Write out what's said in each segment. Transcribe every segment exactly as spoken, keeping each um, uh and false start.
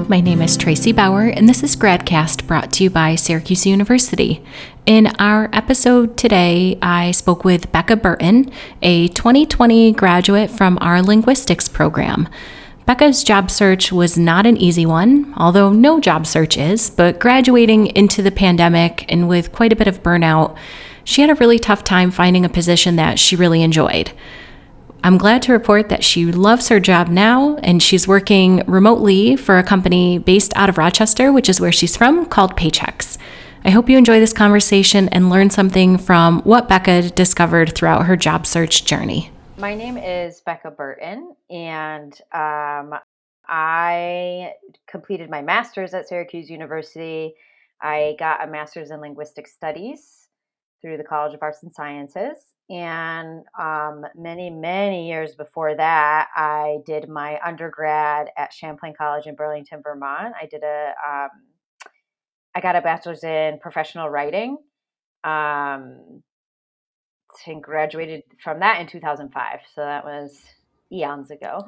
my name is Tracy Bauer, and this is GradCast brought to you by Syracuse University. In our episode today, I spoke with Becca Burton, a twenty twenty graduate from our linguistics program. Becca's job search was not an easy one, although no job search is, but graduating into the pandemic and with quite a bit of burnout, she had a really tough time finding a position that she really enjoyed. I'm glad to report that she loves her job now, and she's working remotely for a company based out of Rochester, which is where she's from, called Paychex. I hope you enjoy this conversation and learn something from what Becca discovered throughout her job search journey. My name is Becca Burton, and um, I completed my master's at Syracuse University. I got a master's in linguistic studies through the College of Arts and Sciences. And um, many, many years before that, I did my undergrad at Champlain College in Burlington, Vermont. I did a, um, I got a bachelor's in professional writing. Um, and graduated from that in two thousand five. So that was eons ago.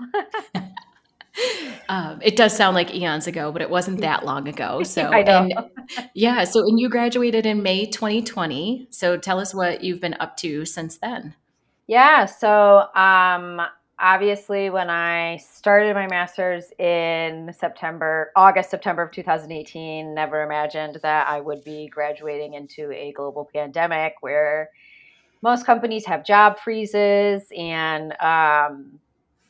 um, it does sound like eons ago, but it wasn't that long ago. So, I know. and yeah, so, and you graduated in May twenty twenty. So tell us what you've been up to since then. Yeah. So, um, obviously when I started my master's in September, August, September of two thousand eighteen, never imagined that I would be graduating into a global pandemic where most companies have job freezes. And um,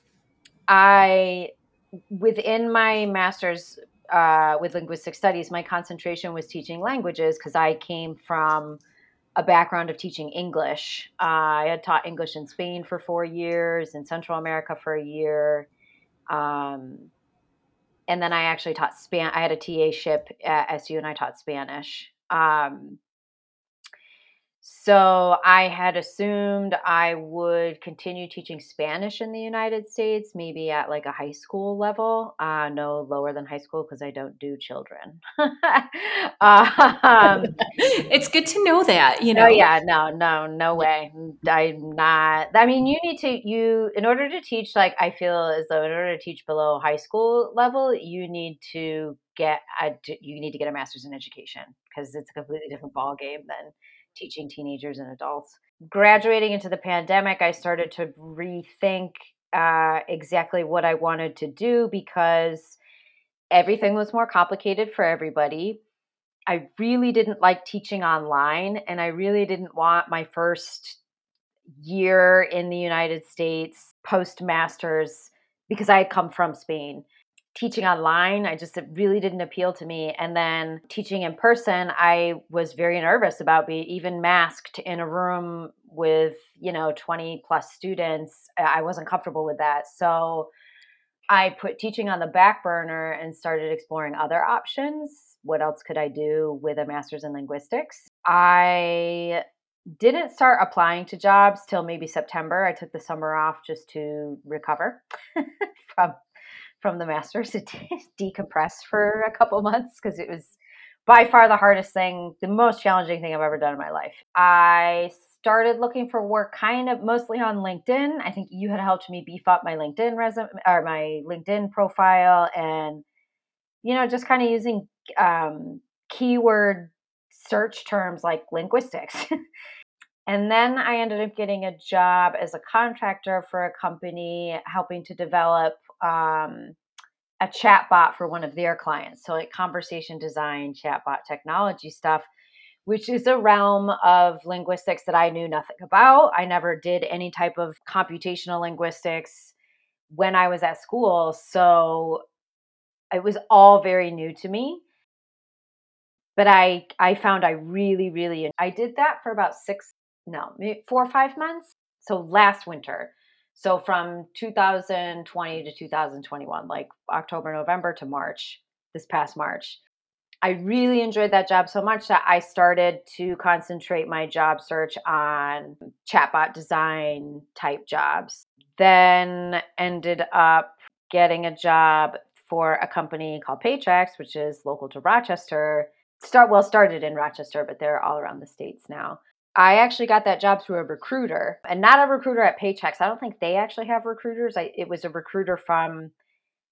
I, within my master's uh, with linguistic studies, my concentration was teaching languages because I came from a background of teaching English. Uh, I had taught English in Spain for four years, in Central America for a year. Um, and then I actually taught Span. I had a T A ship at S U and I taught Spanish. Um, So I had assumed I would continue teaching Spanish in the United States, maybe at like a high school level, uh, no lower than high school because I don't do children. um, It's good to know that, you oh know. yeah, no, no, no Yeah. way. I'm not. I mean, you need to you in order to teach. Like I feel as though in order to teach below high school level, you need to get a you need to get a master's in education because it's a completely different ball game than teaching teenagers and adults. Graduating into the pandemic, I started to rethink uh, exactly what I wanted to do because everything was more complicated for everybody. I really didn't like teaching online, and I really didn't want my first year in the United States post masters because I had come from Spain. Teaching online, I just it really didn't appeal to me. And then teaching in person, I was very nervous about being even masked in a room with, you know, twenty plus students. I wasn't comfortable with that. So I put teaching on the back burner and started exploring other options. What else could I do with a master's in linguistics? I didn't start applying to jobs till maybe September. I took the summer off just to recover from from the masters to decompress for a couple months because it was by far the hardest thing, the most challenging thing I've ever done in my life. I started looking for work kind of mostly on LinkedIn. I think you had helped me beef up my LinkedIn resume or my LinkedIn profile and, you know, just kind of using um, keyword search terms like linguistics. And then I ended up getting a job as a contractor for a company helping to develop um, a chatbot for one of their clients. So, like conversation design, chatbot technology stuff, which is a realm of linguistics that I knew nothing about. I never did any type of computational linguistics when I was at school. So, it was all very new to me. But I I found I really, really I did that for about six, no, maybe four or five months. So last winter. So from two thousand twenty to two thousand twenty-one, like October, November to March, this past March. I really enjoyed that job so much that I started to concentrate my job search on chatbot design type jobs. Then ended up getting a job for a company called Paychex, which is local to Rochester. Start well started in Rochester, but they're all around the states now. I actually got that job through a recruiter and not a recruiter at Paychex. I don't think they actually have recruiters. I, it was a recruiter from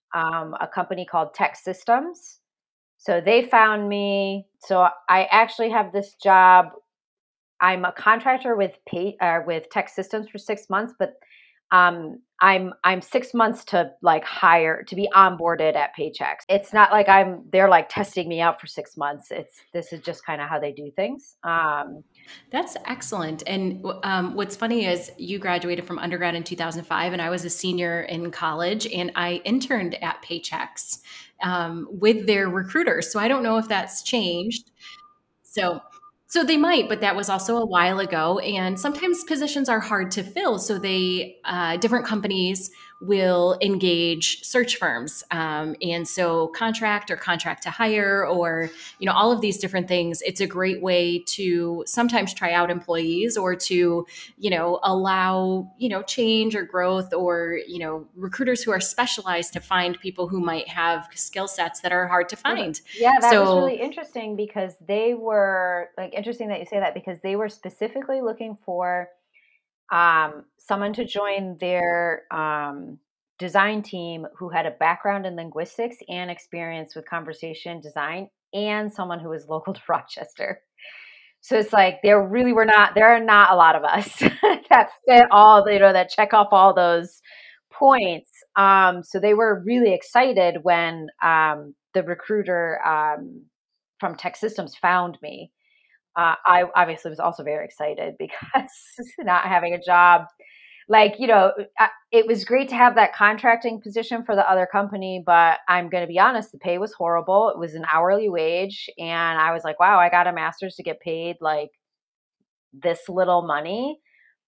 um, a company called Tech Systems. So they found me. So I actually have this job. I'm a contractor with pay, uh, with Tech Systems for six months, but um, I'm I'm six months to like hire to be onboarded at Paychex. It's not like I'm they're like testing me out for six months. It's this is just kind of how they do things. Um, That's excellent. And um, what's funny is you graduated from undergrad in two thousand five, and I was a senior in college, and I interned at Paychex um, with their recruiters. So I don't know if that's changed. So, so they might, but that was also a while ago. And sometimes positions are hard to fill. So they, uh, different companies will engage search firms. Um, and so contract or contract to hire, or, you know, all of these different things. It's a great way to sometimes try out employees or to, you know, allow, you know, change or growth, or, you know, recruiters who are specialized to find people who might have skill sets that are hard to well, th- find. yeah, that was So really interesting because they were like interesting that you say that because they were specifically looking for um, someone to join their um, design team who had a background in linguistics and experience with conversation design, and someone who was local to Rochester. So it's like there really were not there are not a lot of us that fit all you know that check off all those points. Um, so they were really excited when um, the recruiter um, from Tech Systems found me. Uh, I obviously was also very excited because not having a job, like, you know, I, it was great to have that contracting position for the other company, but I'm going to be honest, the pay was horrible. It was an hourly wage. And I was like, wow, I got a master's to get paid like this little money.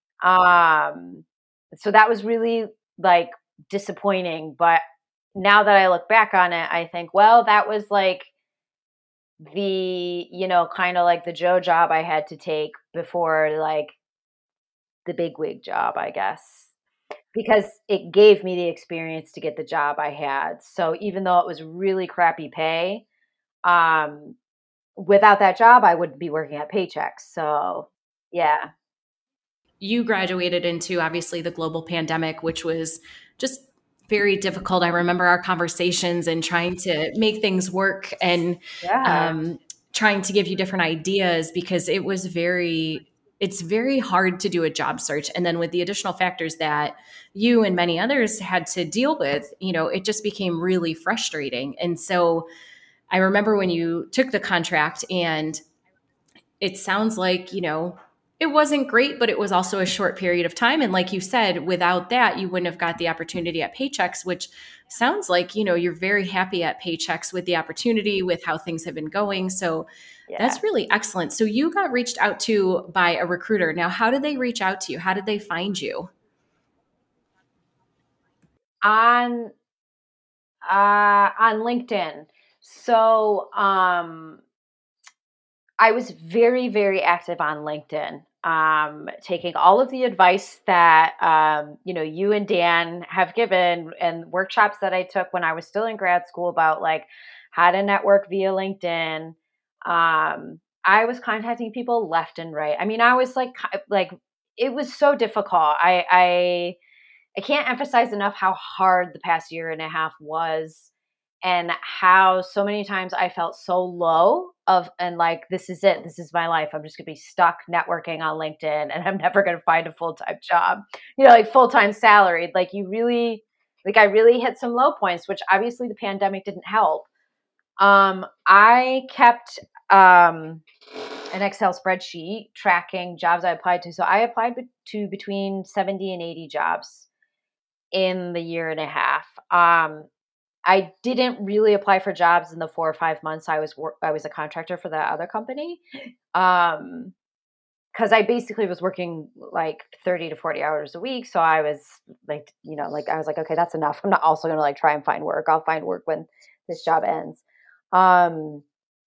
Um, so that was really like disappointing. But now that I look back on it, I think, well, that was like the, you know, kind of like the Joe job I had to take before like the big wig job, I guess, because it gave me the experience to get the job I had. So even though it was really crappy pay, um, without that job, I wouldn't be working at Paychex. So yeah, you graduated into obviously the global pandemic, which was just very difficult. I remember our conversations and trying to make things work, and yeah, um, trying to give you different ideas, because it was very, it's very hard to do a job search. And then with the additional factors that you and many others had to deal with, you know, it just became really frustrating. And so I remember when you took the contract, and it sounds like, you know, it wasn't great, but it was also a short period of time. And like you said, without that, you wouldn't have got the opportunity at Paychex, which sounds like, you know, you're very happy at Paychex with the opportunity, with how things have been going. So yeah. that's really excellent. So you got reached out to by a recruiter. Now, how did they reach out to you? How did they find you? On uh, on LinkedIn. So um, I was very, very active on LinkedIn, um, taking all of the advice that um, you know you and Dan have given, and workshops that I took when I was still in grad school about like how to network via LinkedIn. Um, I was contacting people left and right. I mean, I was like, like it was so difficult. I, I I can't emphasize enough how hard the past year and a half was, and how so many times I felt so low of and like this is it, this is my life. I'm just going to be stuck networking on LinkedIn and I'm never going to find a full-time job. You know, like full-time salaried. Like you really like I really hit some low points, which obviously the pandemic didn't help. Um I kept um an Excel spreadsheet tracking jobs I applied to. So I applied to between seventy and eighty jobs in the year and a half. Um, I didn't really apply for jobs in the four or five months I was wor- I was a contractor for that other company. Um, because I basically was working like thirty to forty hours a week. So I was like, you know, like I was like, okay, that's enough. I'm not also gonna like try and find work. I'll find work when this job ends. Um,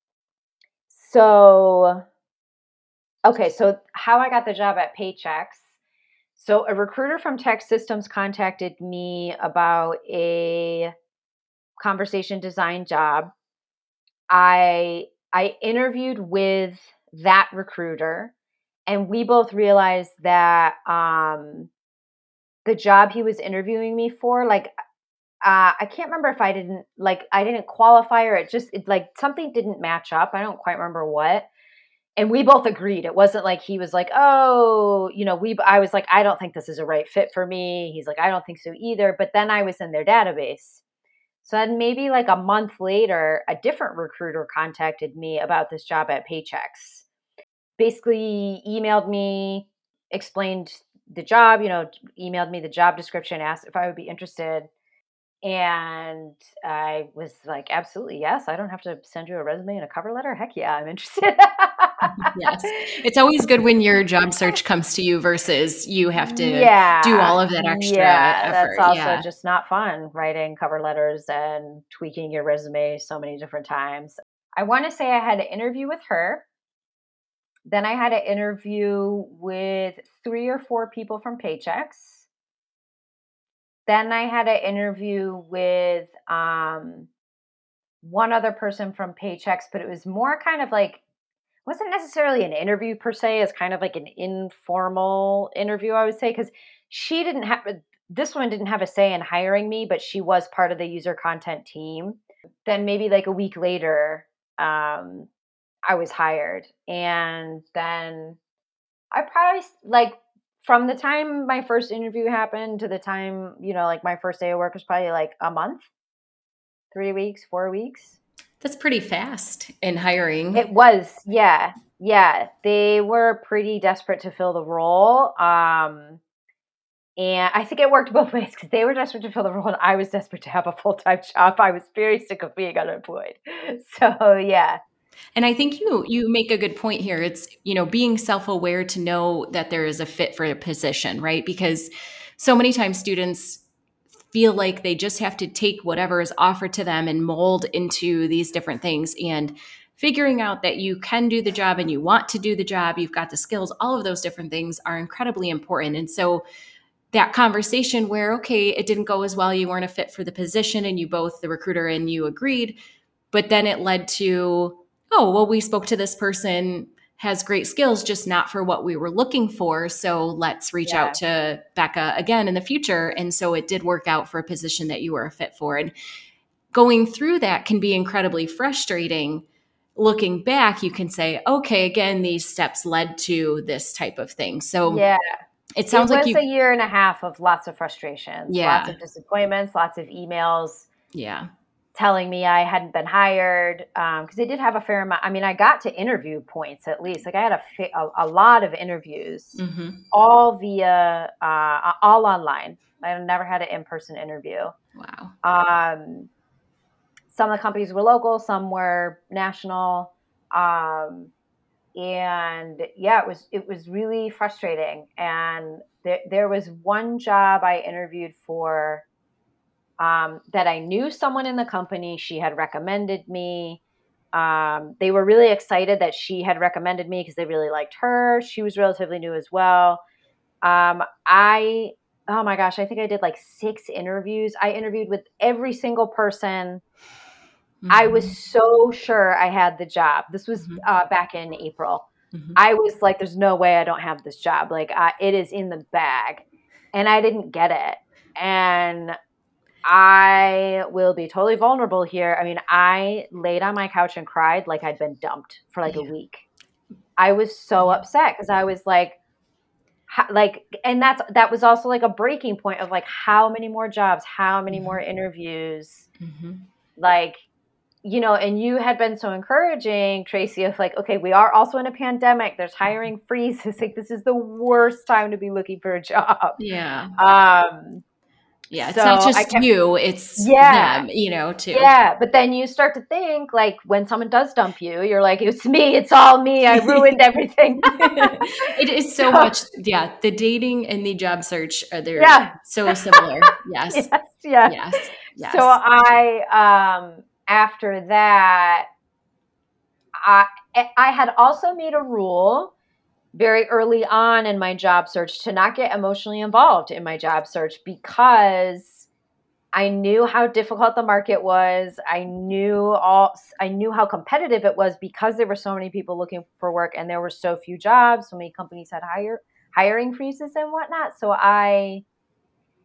so okay, so how I got the job at Paychex. So a recruiter from Tech Systems contacted me about a conversation design job. I I interviewed with that recruiter, and we both realized that um, the job he was interviewing me for, like uh, I can't remember if I didn't like, I didn't qualify or it just it, like something didn't match up. I don't quite remember what. And we both agreed. It wasn't like he was like, oh, you know, we, I was like, I don't think this is a right fit for me. He's like, I don't think so either. But then I was in their database. So then maybe like a month later, a different recruiter contacted me about this job at Paychex. Basically emailed me, explained the job, you know, emailed me the job description, asked if I would be interested. And I was like, absolutely, yes. I don't have to send you a resume and a cover letter. Heck yeah, I'm interested. Yes. It's always good when your job search comes to you versus you have to do all Yeah. of that extra Yeah. That's effort. also Yeah. just not fun, writing cover letters and tweaking your resume so many different times. I want to say I had an interview with her. Then I had an interview with three or four people from Paychex. Then I had an interview with um, one other person from Paychex, but it was more kind of like, wasn't necessarily an interview per se. It's kind of like an informal interview, I would say, because she didn't have, this one didn't have a say in hiring me, but she was part of the user content team. Then maybe like a week later, um, I was hired. And then I probably like from the time my first interview happened to the time, you know, like my first day of work was probably like a month, three weeks, four weeks. That's pretty fast in hiring. It was, yeah. Yeah. They were pretty desperate to fill the role. Um, and I think it worked both ways because they were desperate to fill the role and I was desperate to have a full-time job. I was very sick of being unemployed. So yeah. And I think you you make a good point here. It's, you know, being self-aware to know that there is a fit for a position, right? Because so many times students feel like they just have to take whatever is offered to them and mold into these different things. And figuring out that you can do the job and you want to do the job, you've got the skills, all of those different things are incredibly important. And so that conversation where, okay, it didn't go as well, you weren't a fit for the position, and you both, the recruiter and you, agreed, but then it led to, oh, well, we spoke to this person, has great skills, just not for what we were looking for. So let's reach Yeah. out to Becca again in the future. And so it did work out for a position that you were a fit for. And going through that can be incredibly frustrating. Looking back, you can say, okay, again, these steps led to this type of thing. So Yeah. it It sounds like was you, a year and a half of lots of frustrations, lots yeah, of disappointments, lots of emails yeah, telling me I hadn't been hired because um, they did have a fair amount. I mean, I got to interview points at least. Like I had a fa- a, a lot of interviews, mm-hmm. all via uh, all online. I never had an in person interview. Wow. Um, some of the companies were local, some were national. Um, and yeah, it was it was really frustrating. And there there was one job I interviewed for um, that I knew someone in the company. She had recommended me. Um, they were really excited that she had recommended me because they really liked her. She was relatively new as well. Um, I oh my gosh, I think I did like six interviews. I interviewed with every single person. I was Mm-hmm. so sure I had the job. This was Mm-hmm. uh, back in April. Mm-hmm. I was like, there's no way I don't have this job. Like, uh, it is in the bag. And I didn't get it. And I will be totally vulnerable here. I mean, I laid on my couch and cried like I'd been dumped for like a Yeah. week. I was so Yeah. upset because I was like, how, like, and that's that was also like a breaking point of like, how many more jobs, how many more Mm-hmm. interviews, Mm-hmm. like, you know, and you had been so encouraging, Tracy, of like, okay, we are also in a pandemic. There's hiring freezes. Like, this is the worst time to be looking for a job. Yeah. Um, Yeah. It's not so I just kept, you, it's yeah, them, you know, too. yeah. But then you start to think, like, when someone does dump you, you're like, it's me. It's all me. I ruined everything. It is so So, much. Yeah. The dating and the job search are they're yeah. so similar. Yes. Yes, yes. Yes. So Yes. I, um, after that, I, I had also made a rule very early on in my job search to not get emotionally involved in my job search because I knew how difficult the market was. I knew all I knew how competitive it was because there were so many people looking for work and there were so few jobs. So many companies had hire hiring freezes and whatnot. So I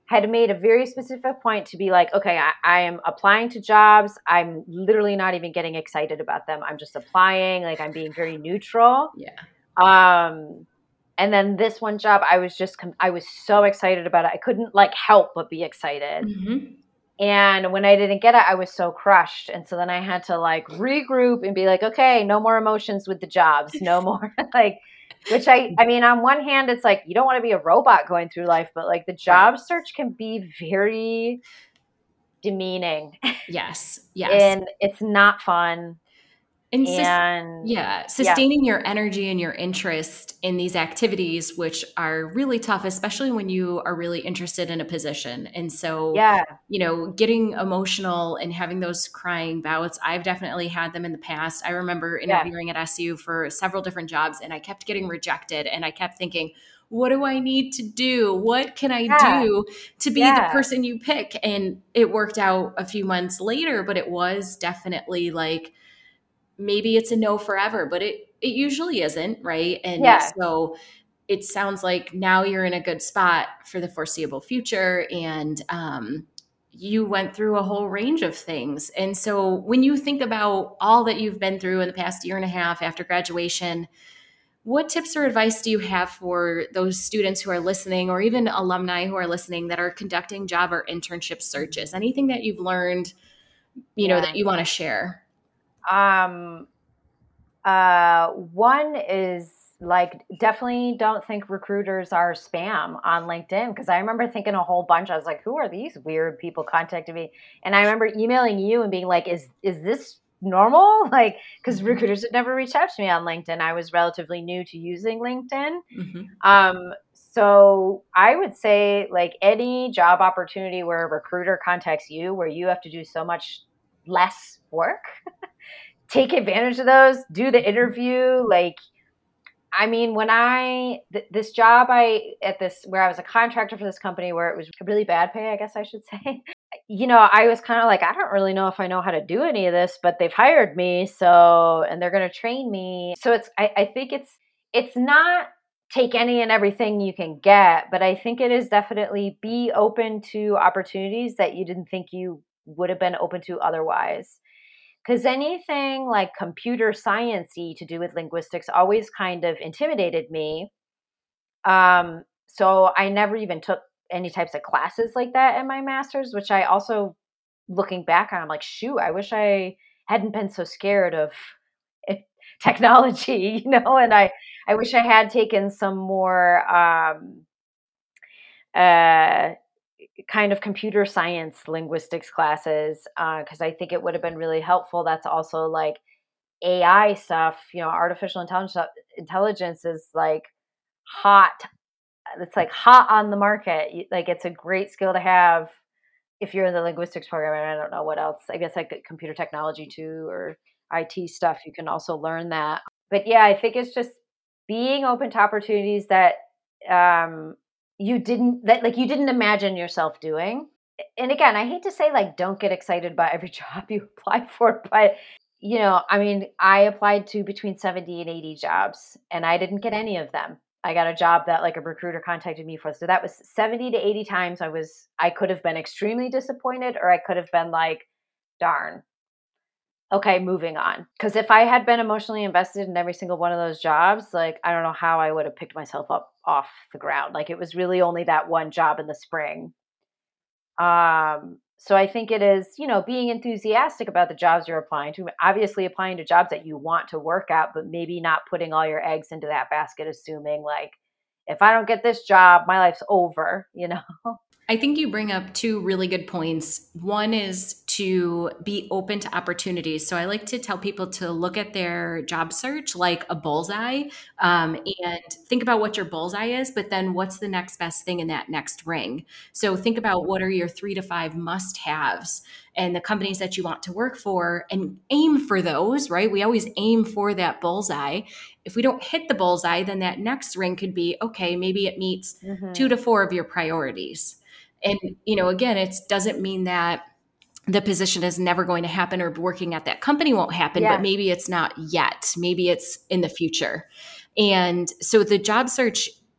had made a very specific point to be like, okay, I, I am applying to jobs. I'm literally not even getting excited about them. I'm just applying. Like I'm being very neutral. Yeah. Um, and then this one job, I was just, I was so excited about it. I couldn't like help but be excited. Mm-hmm. And when I didn't get it, I was so crushed. And so then I had to like regroup and be like, okay, no more emotions with the jobs, no more like, which I, I mean, on one hand, it's like, you don't want to be a robot going through life, but like the job Right. search can be very demeaning. Yes. Yes. And it's not fun. And sus- And yeah, yeah, sustaining your energy and your interest in these activities, which are really tough, especially when you are really interested in a position. And so, yeah, you know, getting emotional and having those crying bouts, I've definitely had them in the past. I remember yeah, interviewing at S U for several different jobs and I kept getting rejected. And I kept thinking, what do I need to do? What can I yeah, do to be the yeah, person you pick? And it worked out a few months later, but it was definitely like, maybe it's a no forever, but it it usually isn't, right? And yeah, so it sounds like now you're in a good spot for the foreseeable future, and um, you went through a whole range of things. And so when you think about all that you've been through in the past year and a half after graduation, what tips or advice do you have for those students who are listening, or even alumni who are listening that are conducting job or internship searches? Anything that you've learned, you know, that yeah. you want to share? Um, uh, one is like definitely don't think recruiters are spam on LinkedIn because I remember thinking a whole bunch. I was like, who are these weird people contacting me? And I remember emailing you and being like, is is this normal? Like, because Mhm. recruiters had never reached out to me on LinkedIn. I was relatively new to using LinkedIn. Mhm. Um, so I would say like any job opportunity where a recruiter contacts you, where you have to do so much less work, take advantage of those, do the interview. Like, I mean, when I, th- this job I, at this, where I was a contractor for this company where it was really bad pay, I guess I should say, you know, I was kind of like, I don't really know if I know how to do any of this, but they've hired me. So, and they're going to train me. So it's, I, I think it's, it's not take any and everything you can get, but I think it is definitely be open to opportunities that you didn't think you would have been open to otherwise. Because anything like computer sciencey to do with linguistics always kind of intimidated me. Um, so I never even took any types of classes like that in my master's, which I also, looking back on, I'm like, shoot, I wish I hadn't been so scared of it, technology, you know, and I, I wish I had taken some more um, uh, kind of computer science linguistics classes because I think it would have been really helpful. That's also like A I stuff, you know, artificial intelligence intelligence is like hot. It's like hot on the market. You- Like it's a great skill to have if you're in the linguistics program. And I don't know what else. I guess like computer technology too, or I T stuff. You can also learn that. But yeah, I think it's just being open to opportunities that um, you didn't that like you didn't imagine yourself doing. And again, I hate to say like don't get excited by every job you apply for, but you know, I mean, I applied to between seventy and eighty jobs and I didn't get any of them. I got a job that like a recruiter contacted me for. So that was seventy to eighty times I was I could have been extremely disappointed or I could have been like, darn. Okay, moving on. Cuz if I had been emotionally invested in every single one of those jobs, like I don't know how I would have picked myself up off the ground. Like it was really only that one job in the spring. Um, so I think it is, you know, being enthusiastic about the jobs you're applying to, obviously applying to jobs that you want to work at, but maybe not putting all your eggs into that basket, assuming like, if I don't get this job, my life's over, you know? I think you bring up two really good points. One is to be open to opportunities. So I like to tell people to look at their job search like a bullseye, um, and think about what your bullseye is, but then what's the next best thing in that next ring. So think about what are your three to five must haves and the companies that you want to work for and aim for those, right? We always aim for that bullseye. If we don't hit the bullseye, then that next ring could be okay, maybe it meets two Hmm. to four of your priorities. And, you know, again, it doesn't mean that the position is never going to happen or working at that company won't happen, but Yeah. maybe it's not yet. Maybe it's in the future. And so the job search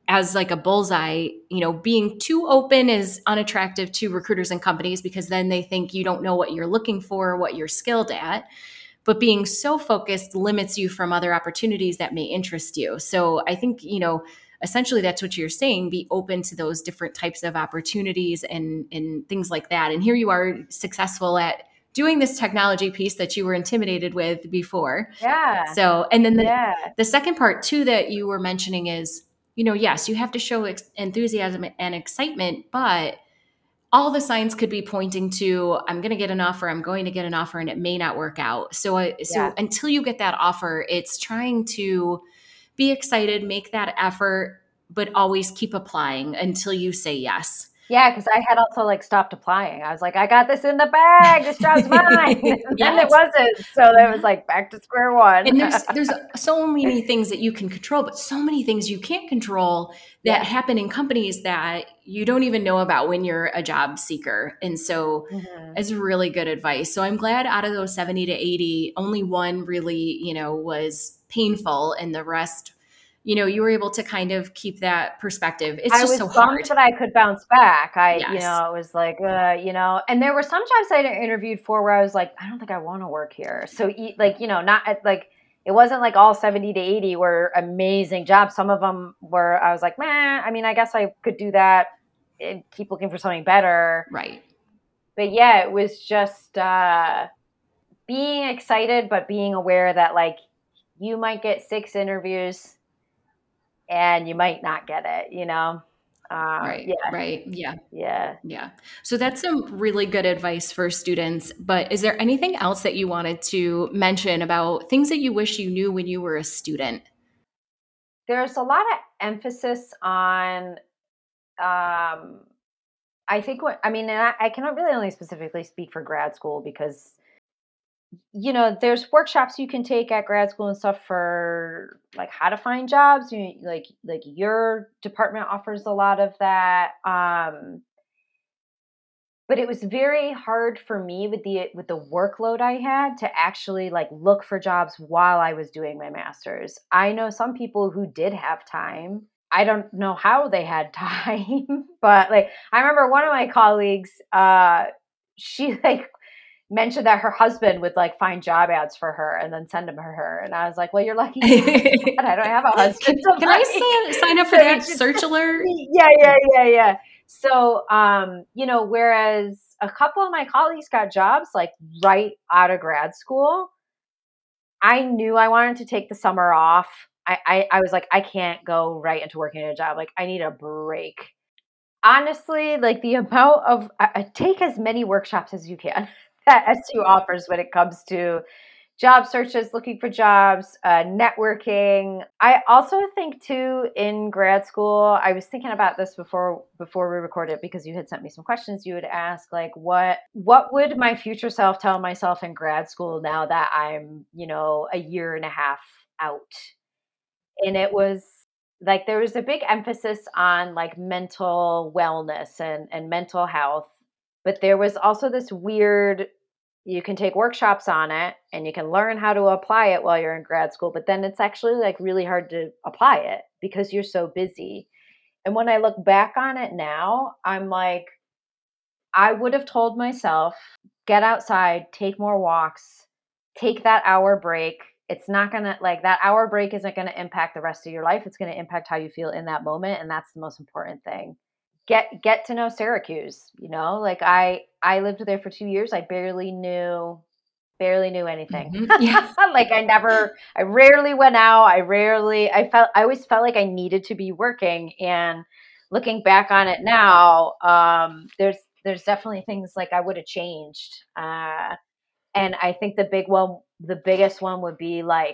as like a bullseye, you know, being too open is unattractive to recruiters and companies because then they think you don't know what you're looking for, what you're skilled at. But being so focused limits you from other opportunities that may interest you. So I think, you know, essentially that's what you're saying, be open to those different types of opportunities and, and things like that. And here you are successful at doing this technology piece that you were intimidated with before. Yeah. So, and then the, Yeah. the second part too that you were mentioning is, you know, yes, you have to show ex- enthusiasm and excitement, but all the signs could be pointing to I'm going to get an offer, I'm going to get an offer, and it may not work out. So, I, so Yeah. until you get that offer, it's trying to be excited, make that effort, but always keep applying until you say yes. Yeah, because I had also like stopped applying. I was like, I got this in the bag. This job's mine. And then it Yes. wasn't. So that was like back to square one. And there's there's so many things that you can control, but so many things you can't control that Yeah. happen in companies that you don't even know about when you're a job seeker. And so Mhm. it's really good advice. So I'm glad out of those seventy to eighty, only one really, you know, was painful and the rest, you know, you were able to kind of keep that perspective. It's I just was so bummed hard. that I could bounce back. I, you Yes. know, it was like, uh, you know, and there were some jobs I interviewed for where I was like, I don't think I want to work here. So, e- like, you know, not at, like, it wasn't like all seventy to eighty were amazing jobs. Some of them were, I was like, man, I mean, I guess I could do that and keep looking for something better. Right. But yeah, it was just uh, being excited, but being aware that like you might get six interviews and you might not get it, you know? Uh, Right. yeah, Right. Yeah. yeah. Yeah. So that's some really good advice for students. But is there anything else that you wanted to mention about things that you wish you knew when you were a student? There's a lot of emphasis on, um, I think what, I mean, and I, I cannot really only specifically speak for grad school because, you know, there's workshops you can take at grad school and stuff for like how to find jobs. You like, like your department offers a lot of that. Um, but it was very hard for me with the with the workload I had to actually like look for jobs while I was doing my masters. I know some people who did have time. I don't know how they had time, but like I remember one of my colleagues uh she like mentioned that her husband would like find job ads for her and then send them to her, and I was like, well, you're lucky you have that. I don't have a husband can, to can I like sign, sign up for so you that should search alert? yeah, yeah, yeah, yeah. So, um, you know, whereas a couple of my colleagues got jobs like right out of grad school, I knew I wanted to take the summer off. I, I, I was like, I can't go right into working at a job. Like, I need a break. Honestly, like the amount of, I, I take as many workshops as you can that S U offers when it comes to job searches, looking for jobs, uh, networking. I also think too in grad school, I was thinking about this before before we recorded because you had sent me some questions. You would ask like, what what would my future self tell myself in grad school now that I'm, you know, a year and a half out? And it was like there was a big emphasis on like mental wellness and and mental health, but there was also this weird, you can take workshops on it and you can learn how to apply it while you're in grad school, but then it's actually like really hard to apply it because you're so busy. And when I look back on it now, I'm like, I would have told myself, get outside, take more walks, take that hour break. It's not going to like that hour break isn't going to impact the rest of your life. It's going to impact how you feel in that moment. And that's the most important thing. Get, get to know Syracuse, you know, like I, I lived there for two years. I barely knew, barely knew anything. Mhm. Yeah. Like I never, I rarely went out. I rarely, I felt, I always felt like I needed to be working. And looking back on it now, um, there's, there's definitely things like I would have changed. Uh, and I think the big one, the biggest one would be like,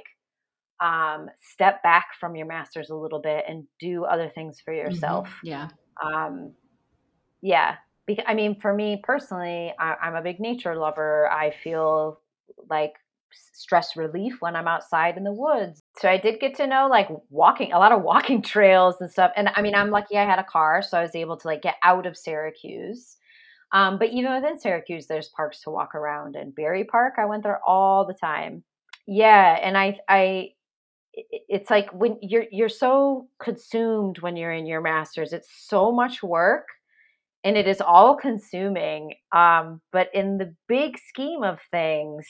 um, step back from your masters a little bit and do other things for yourself. Mhm. Yeah. Um, yeah. Because, I mean, for me personally, I, I'm a big nature lover. I feel like s- stress relief when I'm outside in the woods. So I did get to know like walking, a lot of walking trails and stuff. And I mean, I'm lucky I had a car, so I was able to like get out of Syracuse. Um, but even within Syracuse, there's parks to walk around. And Berry Park, I went there all the time. Yeah, and I, I, it- it's like when you're you're so consumed when you're in your master's, it's so much work and it is all consuming. Um, but in the big scheme of things,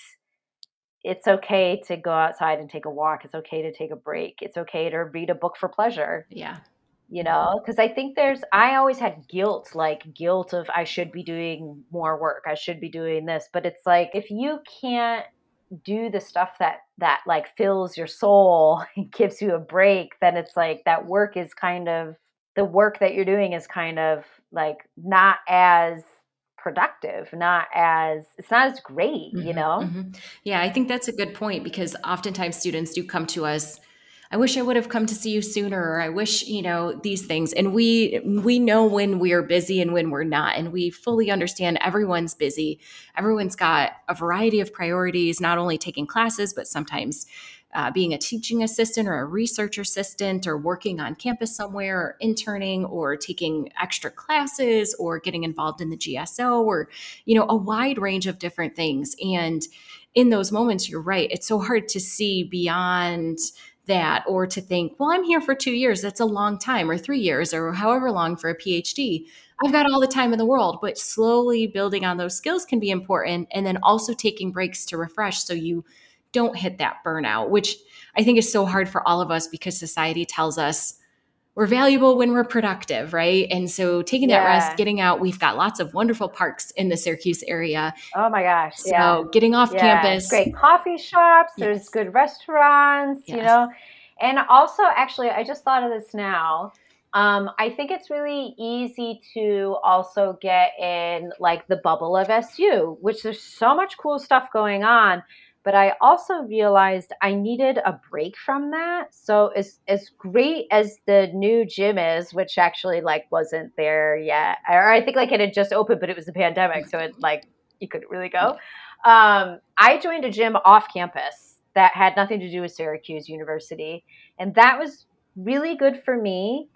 it's okay to go outside and take a walk. It's okay to take a break. It's okay to read a book for pleasure, Yeah. you know, because I think there's, I always had guilt, like guilt of I should be doing more work. I should be doing this. But it's like, if you can't do the stuff that, that like fills your soul and gives you a break, then it's like that work is kind of, the work that you're doing is kind of like not as productive, not as, it's not as great, you hmm know? hmm Yeah, I think that's a good point because oftentimes students do come to us. I wish I would have come to see you sooner, or I wish, you know, these things. And we we know when we're busy and when we're not, and we fully understand everyone's busy. Everyone's got a variety of priorities, not only taking classes, but sometimes uh, being a teaching assistant or a research assistant, or working on campus somewhere, or interning, or taking extra classes, or getting involved in the G S O, or you know, a wide range of different things. And in those moments, you're right. It's so hard to see beyond that, or to think, well, I'm here for two years. That's a long time, or three years, or however long for a PhD. I've got all the time in the world, but slowly building on those skills can be important. And then also taking breaks to refresh so you don't hit that burnout, which I think is so hard for all of us because society tells us we're valuable when we're productive, right? And so taking that rest, Yeah. getting out, we've got lots of wonderful parks in the Syracuse area. Oh my gosh, yeah. So getting off Yeah, it's campus, great coffee shops, there's yes, good restaurants, you yes. know. And also, actually, I just thought of this now. Um, I think it's really easy to also get in like the bubble of S U, which there's so much cool stuff going on. But I also realized I needed a break from that. So as as great as the new gym is, which actually like wasn't there yet, or I think like it had just opened, but it was a pandemic, so it like you couldn't really go. Yeah. Um, I joined a gym off campus that had nothing to do with Syracuse University, and that was really good for me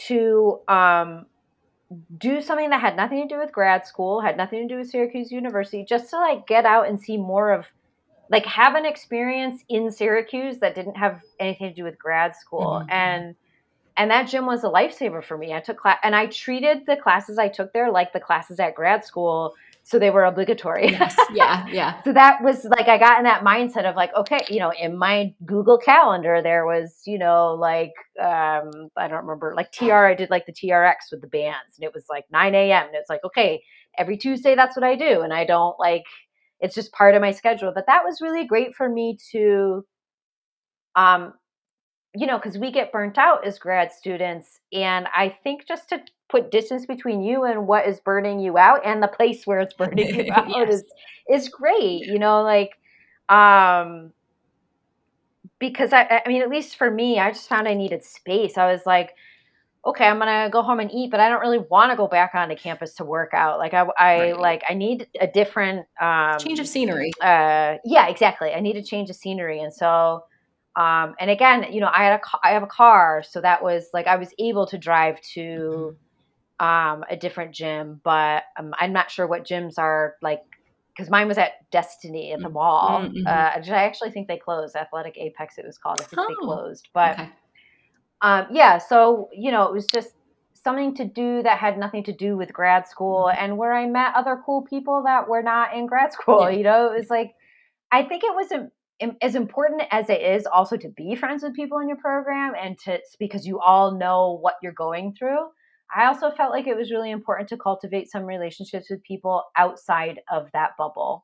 to um, do something that had nothing to do with grad school, had nothing to do with Syracuse University, just to like get out and see more of, like, have an experience in Syracuse that didn't have anything to do with grad school. Mhm. And and that gym was a lifesaver for me. I took class and I treated the classes I took there like the classes at grad school, so they were obligatory. Yes. Yeah. Yeah. So that was like, I got in that mindset of like, okay, you know, in my Google Calendar there was, you know, like um I don't remember, like T R, I did like the T R X with the bands, and it was like nine a.m. and it's like, okay, every Tuesday that's what I do, and I don't like, it's just part of my schedule. But that was really great for me to um you know, because we get burnt out as grad students. And I think just to put distance between you and what is burning you out and the place where it's burning you out Yes. is is great. You know, like um because I I mean, at least for me, I just found I needed space. I was like, okay, I'm gonna go home and eat, but I don't really want to go back onto campus to work out. Like I I Right. like I need a different Change of um scenery. uh yeah, exactly. I need a change of scenery. And so um and again, you know, I had a ca- I have a car, so that was like I was able to drive to Mhm. um a different gym, but um, I'm not sure what gyms are like, because mine was at Destiny at the Mm. mall. Mm-hmm. Uh which I actually think they closed. Athletic Apex it was called. I think they Oh, closed. But okay. um yeah, so you know, it was just something to do that had nothing to do with grad school, Mhm. and where I met other cool people that were not in grad school. Yeah. You know, it was like, I think it was im- im- as important as it is also to be friends with people in your program, and to, because you all know what you're going through. I also felt like it was really important to cultivate some relationships with people outside of that bubble.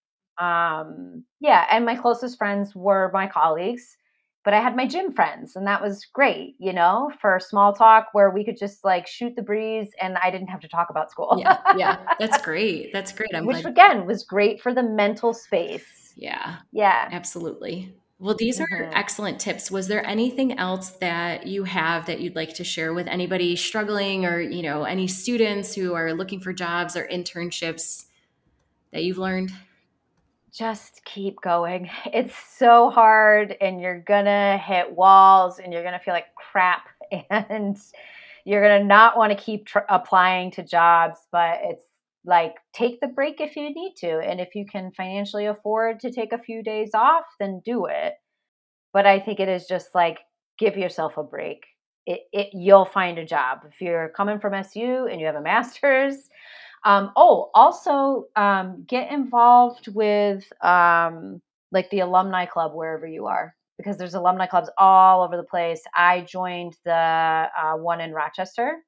Um, yeah, and my closest friends were my colleagues, but I had my gym friends, and that was great, you know, for small talk where we could just like shoot the breeze and I didn't have to talk about school. Yeah. Yeah. That's great. That's great. I'm Which glad. again was great for the mental space. Yeah. Yeah. Absolutely. Well, these are hmm excellent tips. Was there anything else that you have that you'd like to share with anybody struggling, or, you know, any students who are looking for jobs or internships that you've learned? Just keep going. It's so hard, and you're gonna hit walls, and you're gonna feel like crap, and you're gonna not want to keep tr- applying to jobs. But it's like, take the break if you need to, and if you can financially afford to take a few days off, then do it. but I think it is just like, give yourself a break. It, it you'll find a job if you're coming from S U and you have a master's. Um, oh, also um, get involved with um, like the alumni club wherever you are, because there's alumni clubs all over the place. I joined the uh, one in Rochester.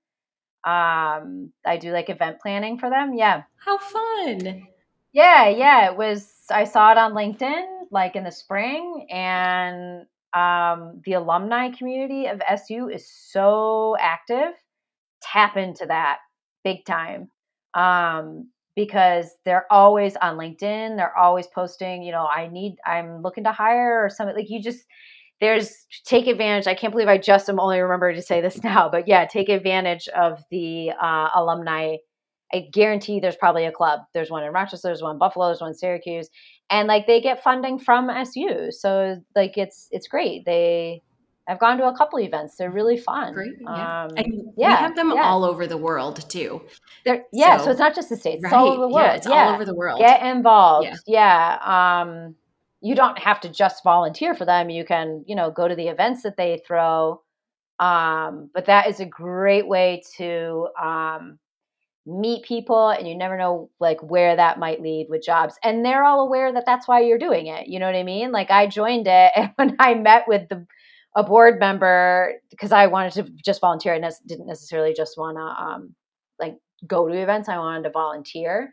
Um, I do like event planning for them. Yeah. How fun. Yeah, yeah. It was, I saw it on LinkedIn like in the spring, and um, the alumni community of S U is so active. Tap into that big time. Um, because they're always on LinkedIn. They're always posting, you know, I need, I'm looking to hire or something. Like, you just, there's, take advantage. I can't believe I just am only remembering to say this now, but yeah, take advantage of the uh, alumni. I guarantee there's probably a club. There's one in Rochester, there's one in Buffalo, there's one in Syracuse, and like they get funding from S U. So like it's it's great. They I've gone to a couple events. They're really fun. Great, yeah. Um, and yeah, we have them yeah. all over the world too. They're, yeah, so, So- it's not just the States. It's Right. all over the world. Yeah, it's all over the world. Get involved. Yeah. Yeah. Um, you don't have to just volunteer for them. You can, you know, go to the events that they throw. Um, but that is a great way to um, meet people, and you never know like where that might lead with jobs. And they're all aware that that's why you're doing it. You know what I mean? Like, I joined it, and when I met with the a board member, because I wanted to just volunteer, I ne- didn't necessarily just want to um, like go to events. I wanted to volunteer.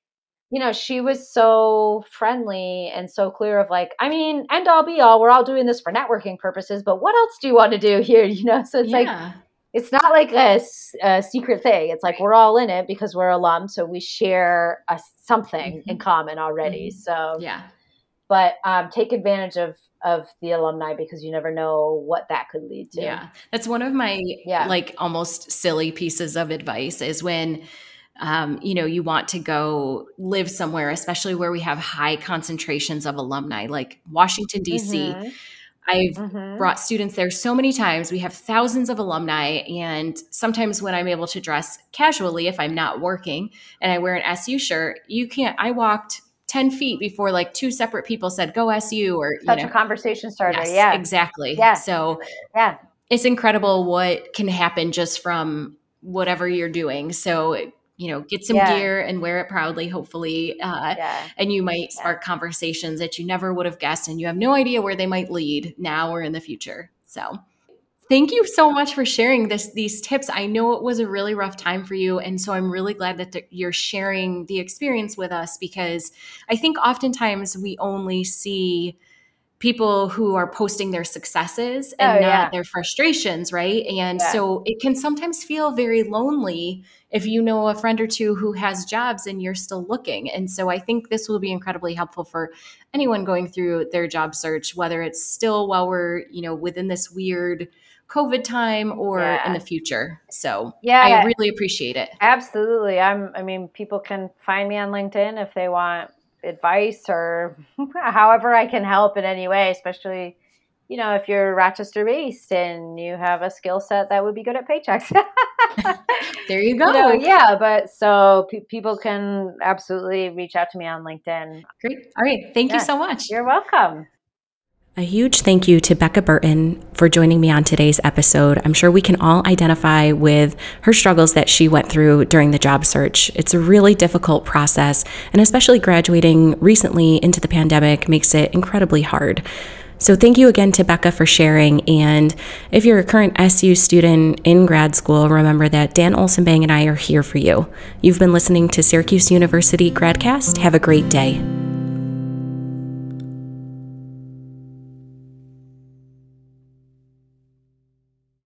You know, she was so friendly and so clear of like, I mean, end all be all, we're all doing this for networking purposes, but what else do you want to do here? You know, so it's like, Yeah. it's not like a, s- a secret thing. It's like, we're all in it because we're alum. So we share a, something in Mhm. common already. Mhm. So, Yeah. but um, take advantage of, of the alumni, because you never know what that could lead to. Yeah. That's one of my Yeah. like almost silly pieces of advice is when um, you know, you want to go live somewhere, especially where we have high concentrations of alumni, like Washington, D C. Mhm. I've Mhm. brought students there so many times. We have thousands of alumni. And sometimes when I'm able to dress casually, if I'm not working and I wear an S U shirt, you can't, I walked ten feet before like two separate people said, go S U, or, you Such know, a conversation starter. yes, Yeah. exactly. Yeah. So Yeah. it's incredible what can happen just from whatever you're doing. So, you know, get some Yeah. gear and wear it proudly, hopefully. Uh, Yeah. and you might spark conversations that you never would have guessed, and you have no idea where they might lead now or in the future. So thank you so much for sharing this, these tips. I know it was a really rough time for you. And so I'm really glad that th- you're sharing the experience with us, because I think oftentimes we only see people who are posting their successes and Oh, not yeah. their frustrations, right? And Yeah. so it can sometimes feel very lonely if you know a friend or two who has jobs and you're still looking. And so I think this will be incredibly helpful for anyone going through their job search, whether it's still while we're, you know, within this weird COVID time or Yeah. in the future. So Yeah. I really appreciate it. Absolutely. I'm, I mean, people can find me on LinkedIn if they want advice or however I can help in any way, especially, you know, if you're Rochester based and you have a skill set that would be good at paychecks. There you go. You know, yeah, but so pe- people can absolutely reach out to me on LinkedIn. Great. All right. Thank Yeah. you so much. You're welcome. A huge thank you to Becca Burton for joining me on today's episode. I'm sure we can all identify with her struggles that she went through during the job search. It's a really difficult process, and especially graduating recently into the pandemic makes it incredibly hard. So thank you again to Becca for sharing. And if you're a current S U student in grad school, remember that Dan Olsenbang and I are here for you. You've been listening to Syracuse University Gradcast. Have a great day.